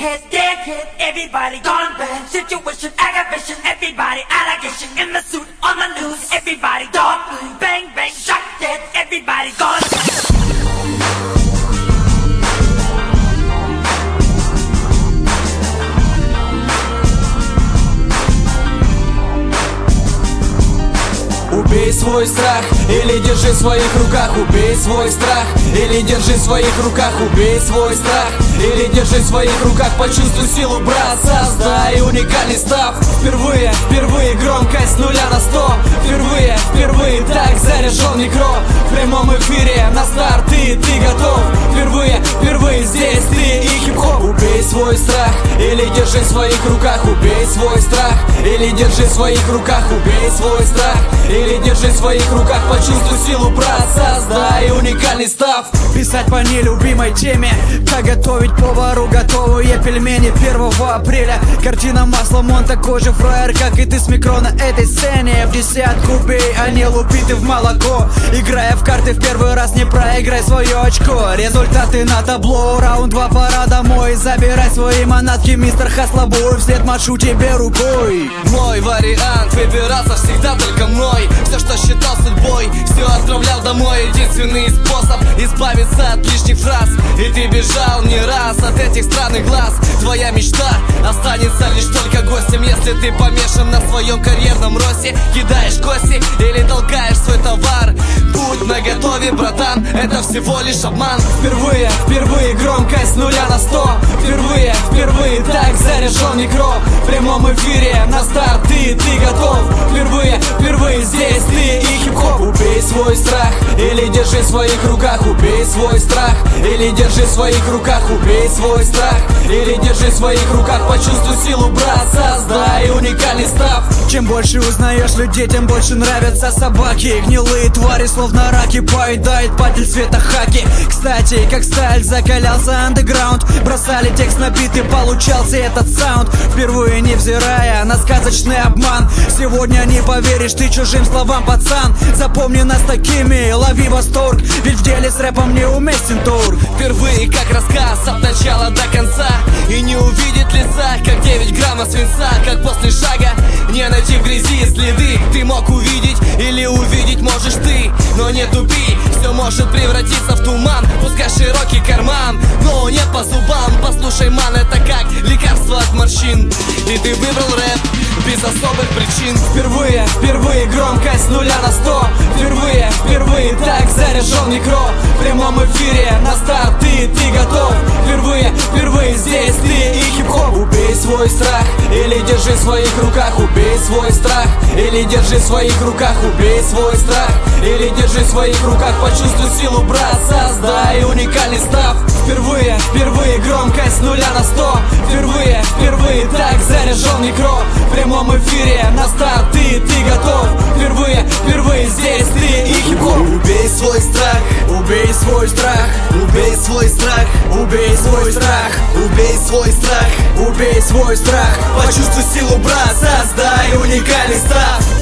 head, dead head, everybody gone bad. Situation, aggravation, everybody allegation. In the suit, on the news, everybody dog food. Bang, bang, shot dead, everybody gone bad. Убей свой страх или держи в своих руках. Убей свой страх или держи в своих руках. Убей свой страх или держи в своих руках. Почувствуй силу, брат, создай уникальный став. Впервые громкость с 0 на 100. Впервые так заряжен микро. В прямом эфире на старт ты готов. Впервые здесь ты и хип-хоп. Убей свой страх или держи в своих руках. Убей свой страх или держи в своих руках. Убей свой страх или держи в своих руках. Почувствуй силу, брат, создай уникальный став. Писать по нелюбимой теме, как готовить повару готовые пельмени 1 апреля. Картина маслом, он такой же фраер, как и ты с микро на этой сцене. В десятку бей, а не лупи ты в молоко. Играя в карты в первый раз, не проиграй свое очко. Результаты на табло, раунд 2, пора домой. Забирай свои манатки, мистер Хаслабой. Вслед машу тебе рукой. Мой вариант выбирался всегда только мной. Все, что считал судьбой, все отправлял домой. Единственный способ избавиться от лишних фраз. И ты бежал не раз от этих странных глаз. Твоя мечта останется лишь только гостем, если ты помешан на своем карьерном росте. Кидаешь кости или толкаешь свой товар. Будь наготове, братан, это всего лишь обман. Впервые громкость с 0 на 100. Впервые так заряжен микро. В прямом эфире на старт ты готов. Впервые здесь ты и хип-хоп. Убей свой страх или держи в своих руках. Убей свой страх или держи в своих руках. Убей свой страх или держи в своих руках. Почувствуй силу, брат, создай уникальный став. Чем больше узнаешь людей, тем больше нравятся собаки. Гнилые твари, словно раки, поедает падель цвета хаки. Кстати, как сталь закалялся андеграунд. Бросали текст на биты, получался этот саунд. Впервые невзирая на сказочный обман. Сегодня не поверишь ты чужим словам, пацан. Запомни нас такими, лови восторг. Ведь в деле с рэпом не уместен тур. Впервые как рассказ от начала до конца. И не увидит лица, как 9 граммов свинца. Как после шага не найти в грязи следы. Ты мог увидеть или увидеть можешь ты. Но не тупи, все может превратиться в туман. Пускай широкий карман, но не по зубам. Послушай, ман, это как лекарство от морщин. И ты выбрал рэп без особых причин. Впервые громкость с 0 на 100. Впервые так заряжен микро. В прямом эфире на старт ты готов. Впервые здесь ты и хип-хоп. Убей свой страх или держи в своих руках. Убей свой страх или держи в своих руках. Убей свой страх или держи в своих руках. Почувствуй силу, брат, создай уникальный став. Впервые громкость с 0 на 100. Впервые так заряжен микро. В прямом эфире на старт ты готов. Впервые здесь ты и хип-хоп. Убей свой страх, убей свой страх, убей свой страх, убей свой страх, убей свой страх, убей свой страх. почувствуй силу, брат, Создай уникальный став.